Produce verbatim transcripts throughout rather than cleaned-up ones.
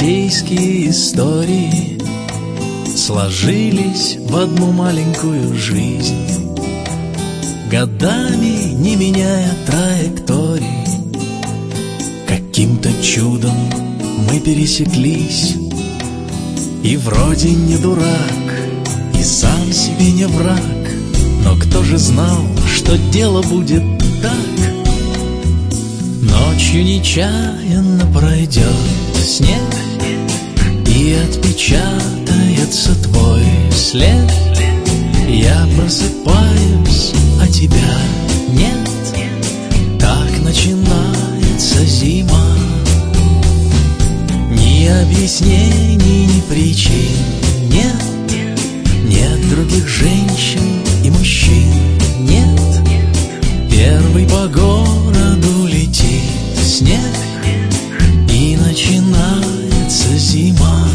житейские истории сложились в одну маленькую жизнь, годами не меняя траектории. Каким-то чудом мы пересеклись, и вроде не дурак, и сам себе не враг. Но кто же знал, что дело будет так? Ночью нечаянно пройдет снег, и отпечатается твой след. Я просыпаюсь, а тебя нет. Так начинается зима. Ни объяснений, ни причин нет. Нет других женщин и мужчин, нет. Первый по городу летит снег, и начинается зима.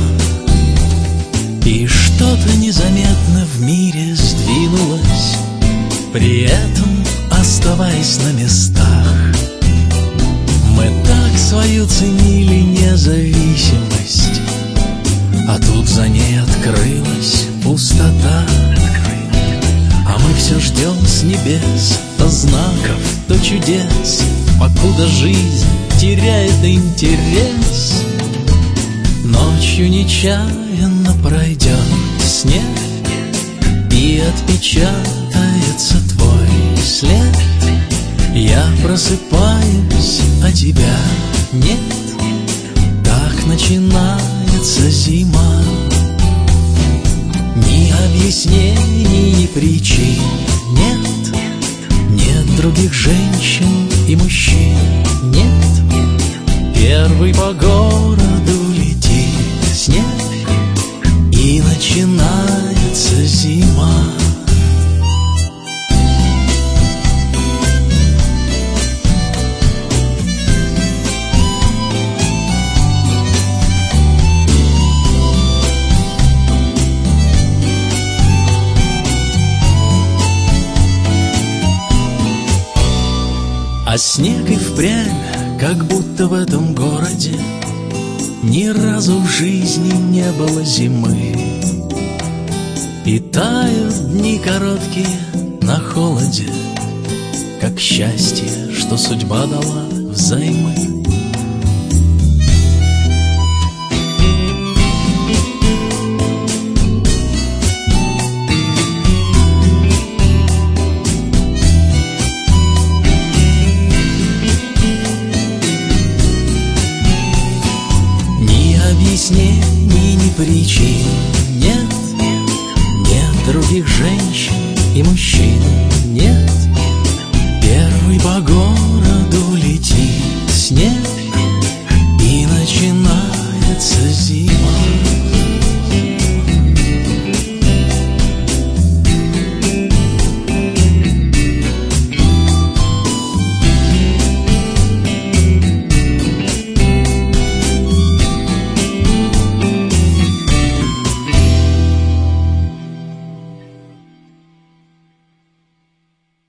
И что-то незаметно в мире сдвинулось, при этом оставаясь на местах. Мы так свою ценили независимость, а тут за ней открылась пустота. А мы все ждем с небес то знаков, то чудес, покуда жизнь теряет интерес. Ночью нечаянно пройдет снег, и отпечатается твой след. Я просыпаюсь, а тебя нет. Так начинается зима. Ни объяснений, ни причин нет. Нет других женщин и мужчин, нет. Первый по городу летит снег, и начинается зима. А снег и впрямь, как будто в этом городе ни разу в жизни не было зимы. И тают дни короткие на холоде, как счастье, что судьба дала взаймы. Объяснений, ни причин нет. Нет других женщин и мужчин, нет. Первый погон